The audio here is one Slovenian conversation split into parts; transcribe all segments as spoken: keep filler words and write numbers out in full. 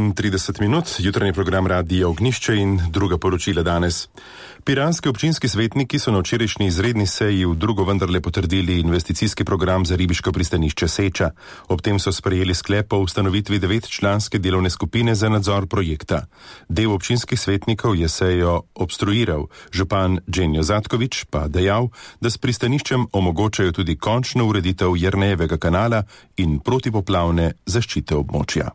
trideset minut, jutranji program Radia Ognjišče in druga poročila danes. Piranski občinski svetniki so na včerajšnji izredni seji v drugo vendarle potrdili investicijski program za ribiško pristanišče Seča. Ob tem so sprejeli sklep o ustanovitvi devetčlanske delovne skupine za nadzor projekta. Del občinskih svetnikov je sejo obstruiral, župan Dženjo Zatkovič pa dejal, da s pristaniščem omogočajo tudi končno ureditev Jernejevega kanala in protipoplavne zaščite območja.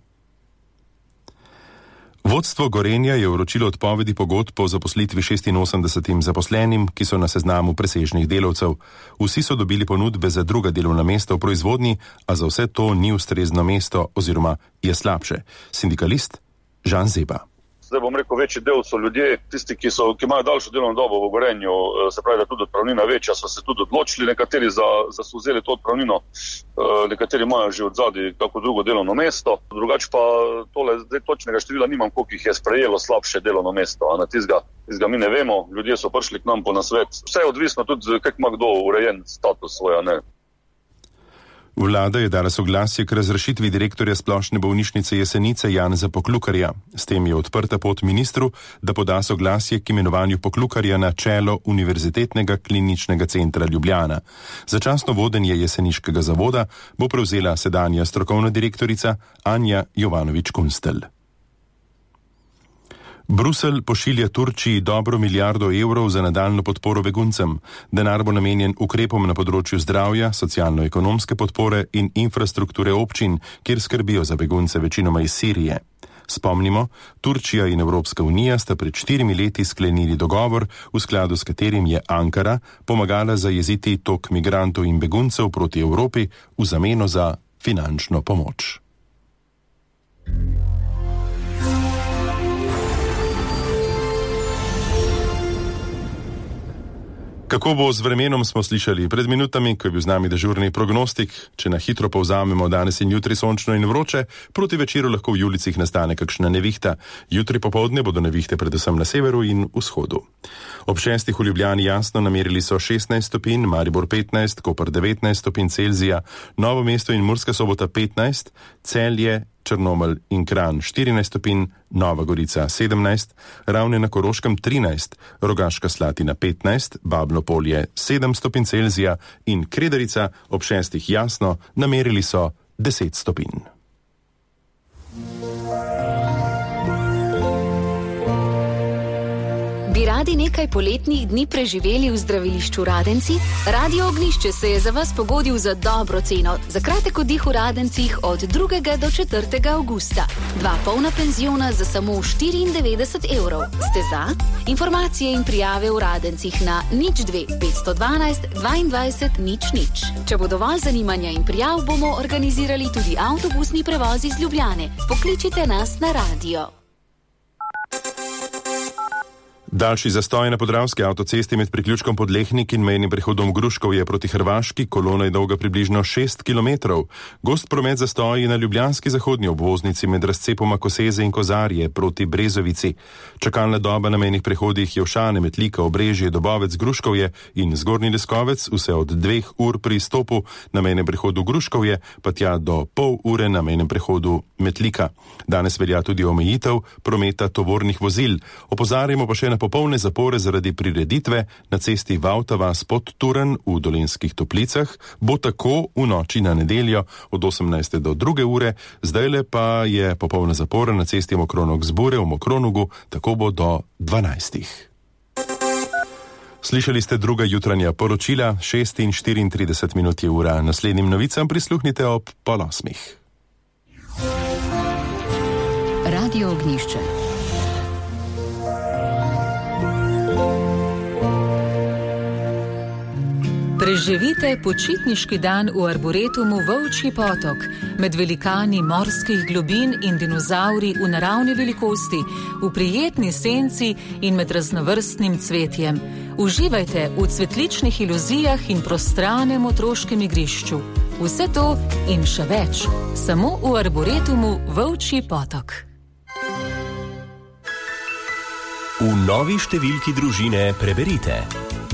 Vodstvo Gorenja je vročilo odpovedi pogodb o zaposlitvi šestinosemdesetim zaposlenim, ki so na seznamu presežnih delavcev. Vsi so dobili ponudbe za druga delovna mesta v proizvodnji, a za vse to ni ustrezno mesto oziroma je slabše. Sindikalist Žan Zeba. Zdaj bom rekel, večji del so ljudje, tisti, ki, so, ki imajo daljšo delovno dobo v Gorenju, se pravi, da tudi odpravnina večja, so se tudi odločili, nekateri za, za so vzeli to odpravnino, nekateri imajo že od zadaj kako drugo delovno mesto, drugače pa tole, zdaj točnega števila nimam, koliko jih je sprejelo slabše delovno mesto, a na tizga, tizga mi ne vemo, ljudje so prišli k nam po nasvet, vse je odvisno tudi, kako ima kdo urejen status svoja, ne. Vlada je dala soglasje k razrešitvi direktorja Splošne bolnišnice Jesenice Janeza Poklukarja. S tem je odprta pot ministru, da poda soglasje k imenovanju Poklukarja na čelo Univerzitetnega kliničnega centra Ljubljana. Začasno vodenje jeseniškega zavoda bo prevzela sedanja strokovna direktorica Anja Jovanović-Kunstelj. Bruselj pošilja Turčiji dobro milijardo evrov za nadaljno podporo beguncem. Denar bo namenjen ukrepom na področju zdravja, socialno-ekonomske podpore in infrastrukture občin, kjer skrbijo za begunce večinoma iz Sirije. Spomnimo, Turčija in Evropska unija sta pred štirimi leti sklenili dogovor, v skladu s katerim je Ankara pomagala zajeziti tok migrantov in beguncev proti Evropi v zameno za finančno pomoč. Kako bo z vremenom, smo slišali pred minutami, ko je bil z nami dežurni prognostik. Če na hitro povzamemo, danes in jutri sončno in vroče, proti večeru lahko v julicih nastane kakšna nevihta. Jutri popoldne bodo nevihte predvsem na severu in vzhodu. Ob šestih v Ljubljani jasno namerili so šestnajst stopinj, Maribor petnajst, Koper devetnajst stopinj Celzija, Novo mesto in Murska Sobota petnajst, Celje, Črnomelj in Kranj štirinajst stopinj, Nova Gorica sedemnajst, Ravne na Koroškem trinajst, Rogaška Slatina petnajst, Babno Polje sedem stopinj Celzija in Kredarica ob šestih jasno namerili so deset stopinj. Bi radi nekaj poletnih dni preživeli v zdravilišču Radenci? Radio Ognjišče se je za vas pogodil za dobro ceno. Za kratek oddih v Radencih od drugega do četrtega avgusta. Dva polna penziona za samo štiriindevetdeset evrov. Ste za? Informacije in prijave v Radencih na nič dve petsto dvanajst dvaindvajset nič nič. Če bo dovolj zanimanja in prijav, bomo organizirali tudi avtobusni prevoz iz Ljubljane. Pokličite nas na radio. Daljši zastoj na Podravski avtocesti med priključkom Podlehnik in mejnim prehodom Gruškov je proti Hrvaški, kolona je dolga približno šest kilometrov. Gost promet zastoji na ljubljanski zahodni obvoznici med razcepoma Koseze in Kozarje proti Brezovici. Čakalna doba na mejnih prehodih Jevšane, Metlika, Obrežje, Dobovec, Gruškovje in Zgornji Leskovec vse od dveh ur pri stopu na mejnem prehodu Gruškovje pa tja do pol ure na mejnem prehodu Metlika. Danes velja tudi omejitev prometa tovornih vozil. Opozarjamo pa še na popolne zapore zaradi prireditve na cesti Vavtava spod Turen v Dolenjskih Toplicah, bo tako v noči na nedeljo od osemnajste do druge ure, zdajle pa je popolna zapora na cesti Mokronog Zbure v Mokronogu, tako bo do dvanajstih. Slišali ste druga jutranja poročila, šest in štiriintrideset minut je ura. Naslednjim novicam prisluhnite ob pol osmih. Radio Ognjišče. Preživite počitniški dan v arboretumu Volčji potok, med velikani morskih globin in dinozauri v naravni velikosti, v prijetni senci in med raznovrstnim cvetjem. Uživajte v cvetličnih iluzijah in prostranem otroškem igrišču. Vse to in še več, samo v arboretumu Volčji potok. V novi številki družine preberite: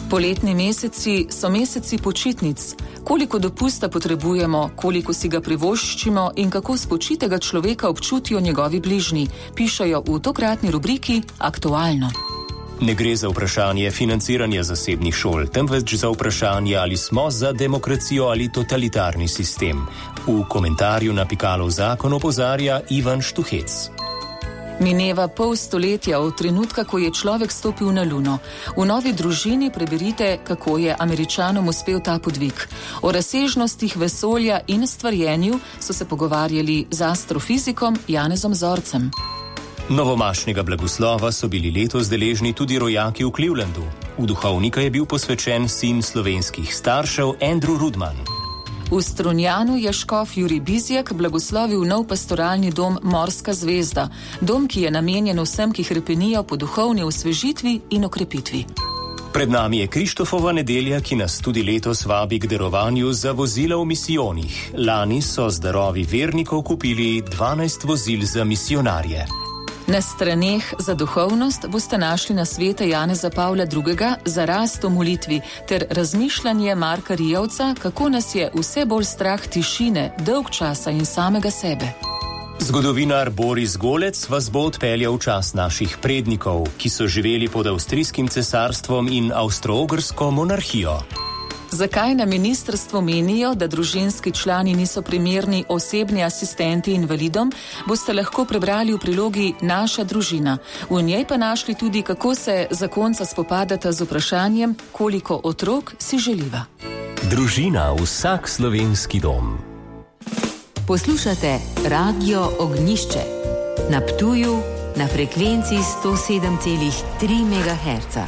Poletni meseci so meseci počitnic. Koliko dopusta potrebujemo, koliko si ga privoščimo in kako spočitega človeka občutijo njegovi bližnji, pišejo v tokratni rubriki Aktualno. Ne gre za vprašanje financiranja zasebnih šol, temveč za vprašanje, ali smo za demokracijo ali totalitarni sistem. V komentarju na Pikalov zakon opozarja Ivan Štuhec. Mineva pol stoletja od trenutka, ko je človek stopil na Luno. V Novi družini preberite, kako je Američanom uspel ta podvig. O razsežnostih vesolja in stvarjenju so se pogovarjali z astrofizikom Janezom Zorcem. Novomašnega blagoslova so bili letos deležni tudi rojaki v Clevelandu. V duhovnika je bil posvečen sin slovenskih staršev Andrew Rudman. V Strunjanu je škof Jurij Bizjak blagoslovil nov pastoralni dom Morska zvezda, dom, ki je namenjen vsem, ki hrepenijo po duhovni osvežitvi in okrepitvi. Pred nami je Krištofova nedelja, ki nas tudi letos vabi k darovanju za vozila v misijonih. Lani so z darovi vernikov kupili dvanajst vozil za misionarje. Na straneh za duhovnost boste našli nasvete Janeza Pavla drugega za rast v molitvi ter razmišljanje Marka Rijavca, kako nas je vse bolj strah tišine, dolgčasa in samega sebe. Zgodovinar Boris Golec vas bo odpeljal v čas naših prednikov, ki so živeli pod avstrijskim cesarstvom in avstro-ogrsko monarhijo. Zakaj na ministrstvu menijo, da družinski člani niso primerni osebni asistenti invalidom, boste lahko prebrali v prilogi Naša družina. V njej pa našli tudi, kako se zakonca spopadata z vprašanjem, koliko otrok si želiva. Družina, vsak slovenski dom. Poslušate Radio Ognjišče na Ptuju na frekvenci sto sedem celih tri megaherca.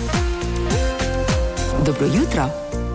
Dobro jutro.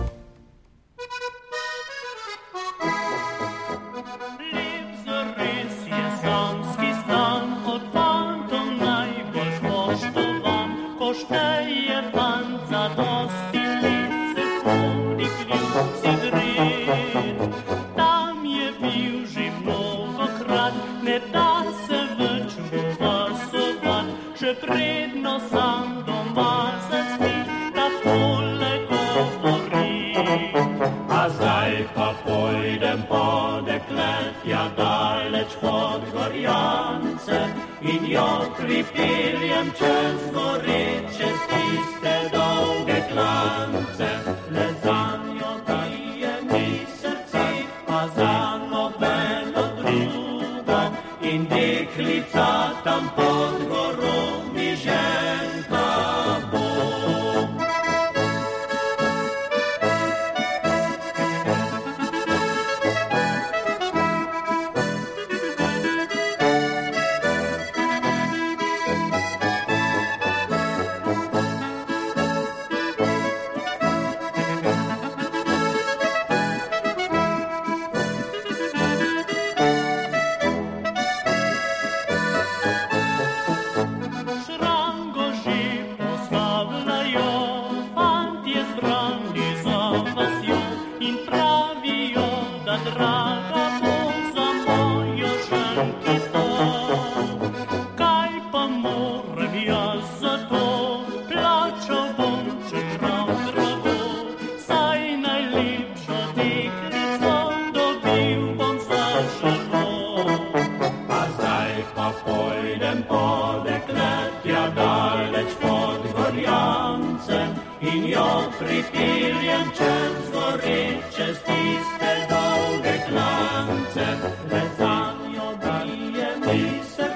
In jo pripeljem čez gore, čez tiste dolge klance. Le zanjo bije mi srce, pa za nobeno drugo. In deklica tam pod gorom mi ženka bo. In jo pripeljem čez gore, čez tiste